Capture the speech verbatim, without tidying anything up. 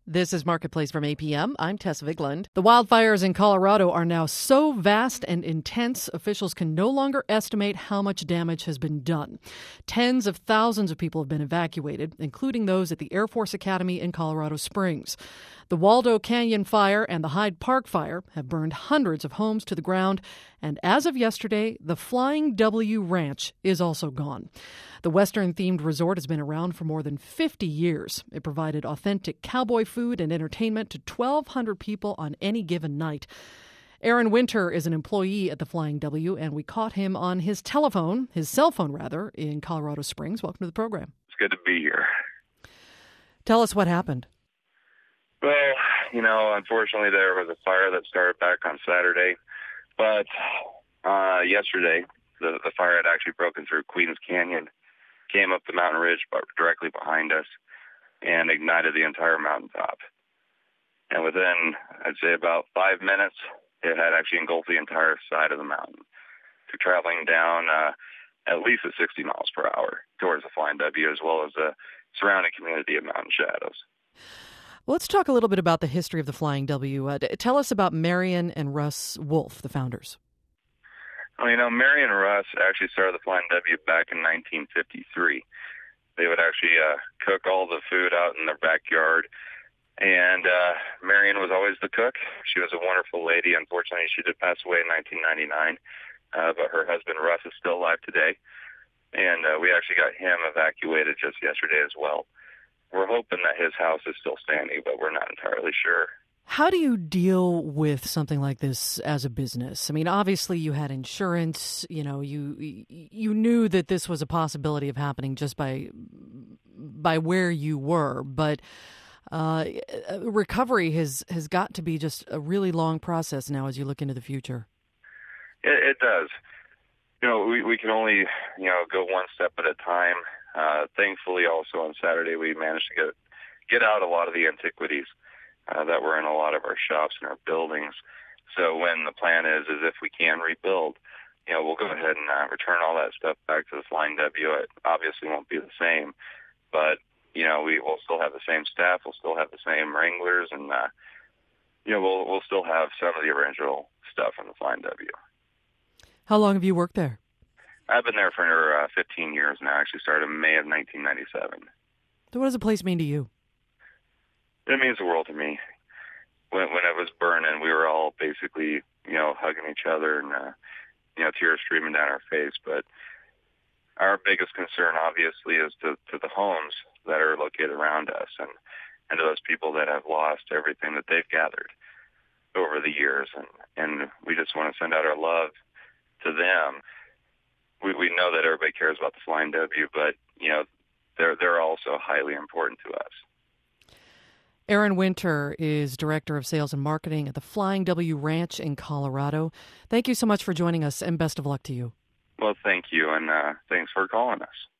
This is Marketplace from A P M. I'm Tess Vigland. The wildfires in Colorado are now so vast and intense, officials can no longer estimate how much damage has been done. Tens of thousands of people have been evacuated, including those at the Air Force Academy in Colorado Springs. The Waldo Canyon Fire and the Hyde Park Fire have burned hundreds of homes to the ground, and as of yesterday, the Flying W Ranch is also gone. The Western-themed resort has been around for more than fifty years. It provided authentic cowboy food and entertainment to twelve hundred people on any given night. Aaron Winter is an employee at the Flying W, and we caught him on his telephone, his cell phone rather, in Colorado Springs. Welcome to the program. It's good to be here. Tell us what happened. Well, you know, unfortunately there was a fire that started back on Saturday, but uh, yesterday the, the fire had actually broken through Queens Canyon, came up the mountain ridge but directly behind us, and ignited the entire mountaintop. And within, I'd say about five minutes, it had actually engulfed the entire side of the mountain. So traveling down uh, at least at sixty miles per hour towards the Flying W, as well as the surrounding community of Mountain Shadows. Well, let's talk a little bit about the history of the Flying W. Uh, tell us about Marion and Russ Wolf, the founders. Well, you know, Marion and Russ actually started the Flying W back in nineteen fifty-three. They would actually uh, cook all the food out in their backyard. And uh, Marion was always the cook. She was a wonderful lady. Unfortunately, she did pass away in nineteen ninety-nine, uh, but her husband, Russ, is still alive today. And uh, we actually got him evacuated just yesterday as well. We're hoping that his house is still standing, but we're not entirely sure. How do you deal with something like this as a business? I mean, obviously you had insurance, you know, you you knew that this was a possibility of happening just by by where you were, but uh, recovery has, has got to be just a really long process now as you look into the future. It, it does. You know, we, we can only, you know, go one step at a time. Uh, thankfully, also on Saturday, we managed to get get out a lot of the antiquities uh, that were in a lot of our shops and our buildings. So when the plan is, is if we can rebuild, you know, we'll go ahead and uh, return all that stuff back to the Flying W. It obviously won't be the same, but, you know, we will still have the same staff. We'll still have the same wranglers, and, uh, you know, we'll, we'll still have some of the original stuff from the Flying W. How long have you worked there? I've been there for uh, fifteen years now. I actually started in May of nineteen ninety-seven. So what does the place mean to you? It means the world to me. When when it was burning, we were all basically, you know, hugging each other and, uh, you know, tears streaming down our face. But our biggest concern, obviously, is to, to the homes that are located around us and, and to those people that have lost everything that they've gathered over the years. And, and we just want to send out our love to them. We we know that everybody cares about the Flying W, but, you know, they're they're also highly important to us. Aaron Winter is Director of Sales and Marketing at the Flying W Ranch in Colorado. Thank you so much for joining us, and best of luck to you. Well, thank you, and uh, thanks for calling us.